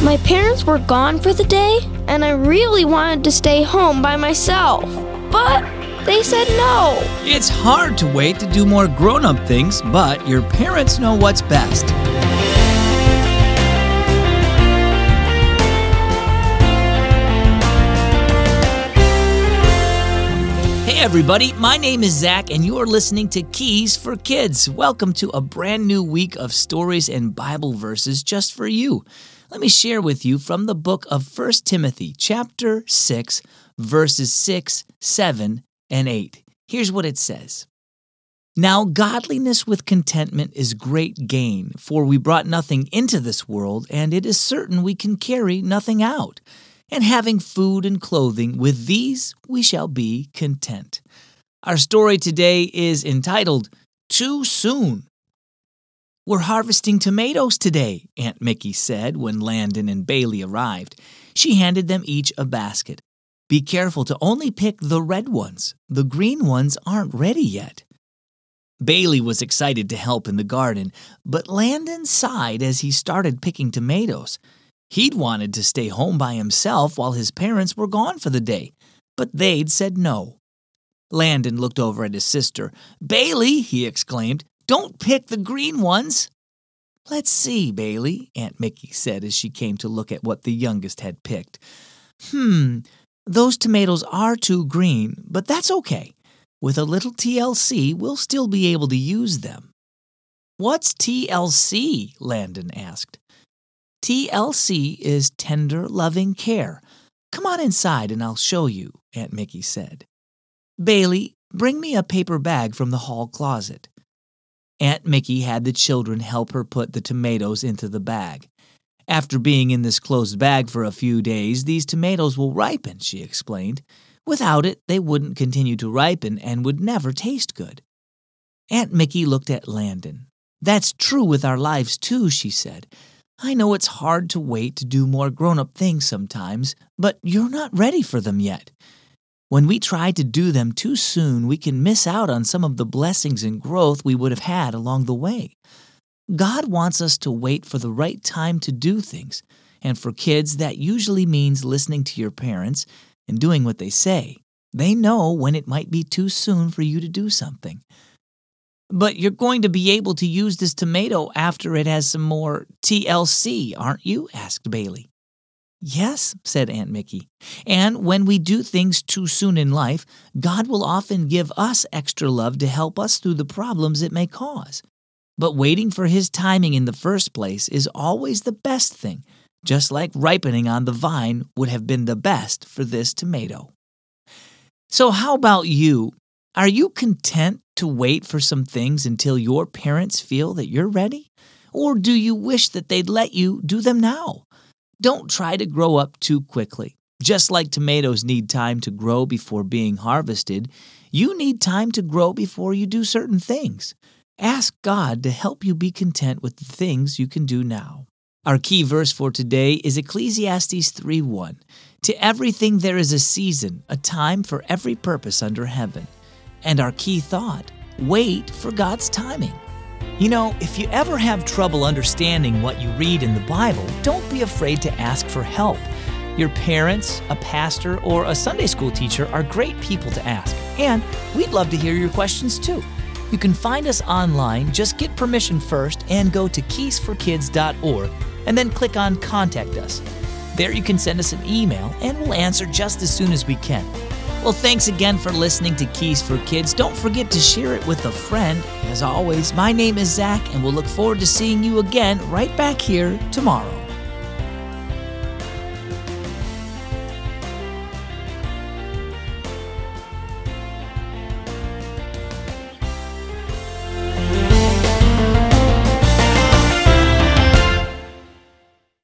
My parents were gone for the day, and I really wanted to stay home by myself. But they said no. It's hard to wait to do more grown-up things, but your parents know what's best. Hey everybody, my name is Zach, and you are listening to Keys for Kids. Welcome to a brand new week of stories and Bible verses just for you. Let me share with you from the book of 1 Timothy, chapter 6, verses 6, 7, and 8. Here's what it says. Now godliness with contentment is great gain, for we brought nothing into this world, and it is certain we can carry nothing out. And having food and clothing, with these we shall be content. Our story today is entitled, Too Soon. We're harvesting tomatoes today, Aunt Mickey said when Landon and Bailey arrived. She handed them each a basket. Be careful to only pick the red ones. The green ones aren't ready yet. Bailey was excited to help in the garden, but Landon sighed as he started picking tomatoes. He'd wanted to stay home by himself while his parents were gone for the day, but they'd said no. Landon looked over at his sister. Bailey, he exclaimed, don't pick the green ones. Let's see, Bailey, Aunt Mickey said as she came to look at what the youngest had picked. Those tomatoes are too green, but that's okay. With a little TLC, we'll still be able to use them. What's TLC? Landon asked. TLC is tender, loving care. Come on inside and I'll show you, Aunt Mickey said. Bailey, bring me a paper bag from the hall closet. Aunt Mickey had the children help her put the tomatoes into the bag. After being in this closed bag for a few days, these tomatoes will ripen, she explained. Without it, they wouldn't continue to ripen and would never taste good. Aunt Mickey looked at Landon. That's true with our lives too, she said. I know it's hard to wait to do more grown-up things sometimes, but you're not ready for them yet. When we try to do them too soon, we can miss out on some of the blessings and growth we would have had along the way. God wants us to wait for the right time to do things, and for kids, that usually means listening to your parents and doing what they say. They know when it might be too soon for you to do something. But you're going to be able to use this tomato after it has some more TLC, aren't you? Asked Bailey. Yes, said Aunt Mickey. And when we do things too soon in life, God will often give us extra love to help us through the problems it may cause. But waiting for His timing in the first place is always the best thing, just like ripening on the vine would have been the best for this tomato. So how about you? Are you content to wait for some things until your parents feel that you're ready? Or do you wish that they'd let you do them now? Don't try to grow up too quickly. Just like tomatoes need time to grow before being harvested, you need time to grow before you do certain things. Ask God to help you be content with the things you can do now. Our key verse for today is Ecclesiastes 3:1. To everything there is a season, a time for every purpose under heaven. And our key thought, wait for God's timing. You know, if you ever have trouble understanding what you read in the Bible, don't be afraid to ask for help. Your parents, a pastor, or a Sunday school teacher are great people to ask. And we'd love to hear your questions too. You can find us online, just get permission first and go to keysforkids.org and then click on Contact Us. There you can send us an email and we'll answer just as soon as we can. Well, thanks again for listening to Keys for Kids. Don't forget to share it with a friend. As always, my name is Zach, and we'll look forward to seeing you again right back here tomorrow.